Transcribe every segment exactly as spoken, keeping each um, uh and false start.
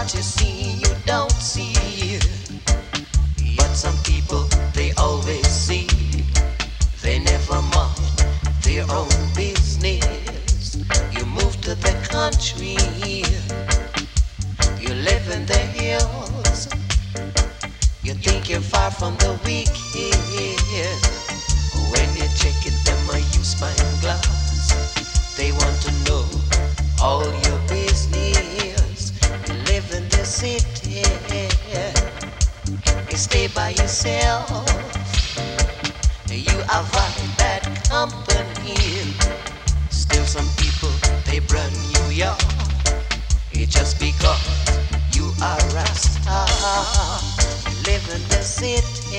What you see, you don't see. But some people, they always see. They never mind their own business. You move to the country. You live in the hills. You think you're far from the wicked. When you check it, them a use spine glass. They want to know all your business. You live in the city. You stay by yourself. You avoid bad company. Still some people, they brand you young. It's just because you are Rasta. You live in the city.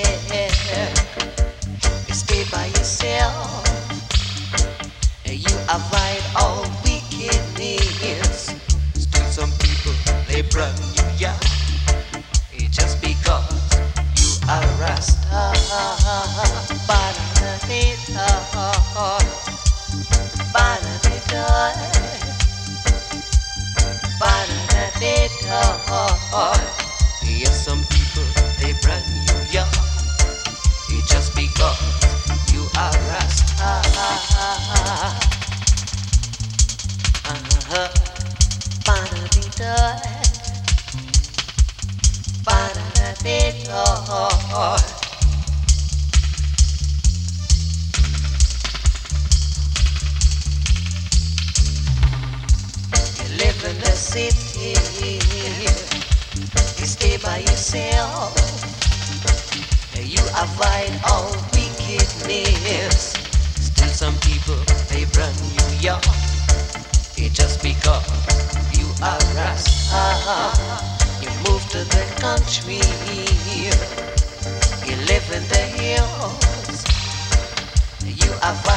You stay by yourself. You avoid all wickedness. Still some people, they brand you young. It's just because you are Rasta. Ba-da-da-dee-da. Ba-da-dee-da. Ba-da-da-dee-da. Yes, some people, they brand you young. It's just because you are Rasta. Uh-huh. Ba-da-dee-da. Ba-da-da-dee-da. You live in the city. You stay by yourself. You avoid all wickedness. Still some people, they brand you young. It's just because you are Rasta. You move to the country. You live in the hills. You avoid